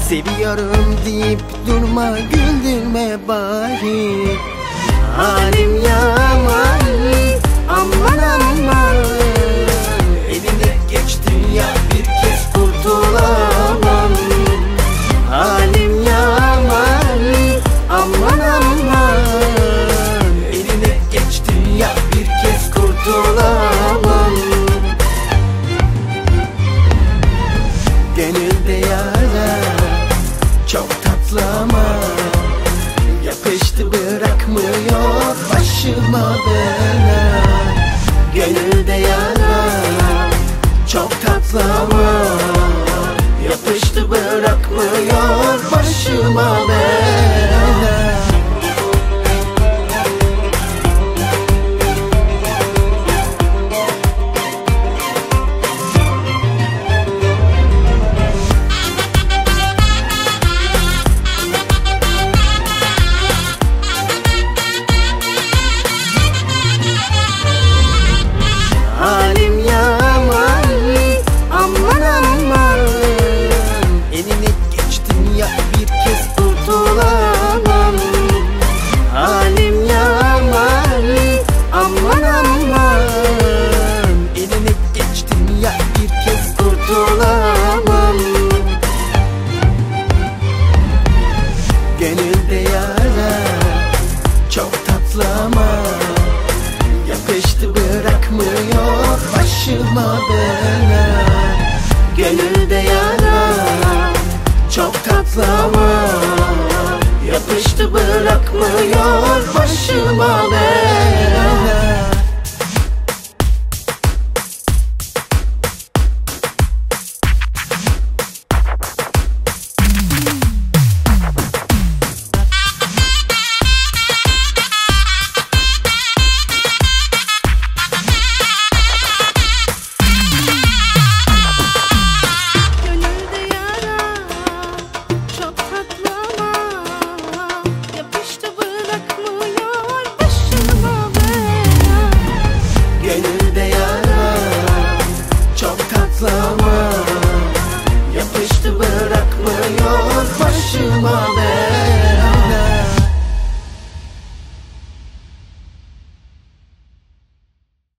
Seviyorum deyip durma, güldürme bari. Halim yaman, aman aman. Eline geçti ya, bir kez kurtulamam. Halim yaman, aman aman. Eline geçti ya, bir kez kurtulamam. Gönülde yara çok tatlı ama yapıştı bırakmıyor başıma bela. Gönülde yara çok tatlı ama yapıştı bırakmıyor başıma bela. Halim yaman, aman aman. Eline geçtin ya, bir kez kurtulamam. Halim yaman, aman aman. Eline geçtin ya, bir kez kurtulamam. Gönülde yara çok tatlı ama yapıştı bırakmıyor başıma bela. Gönülde yara çok tatlı ama yapıştı bırakmıyor başıma bela.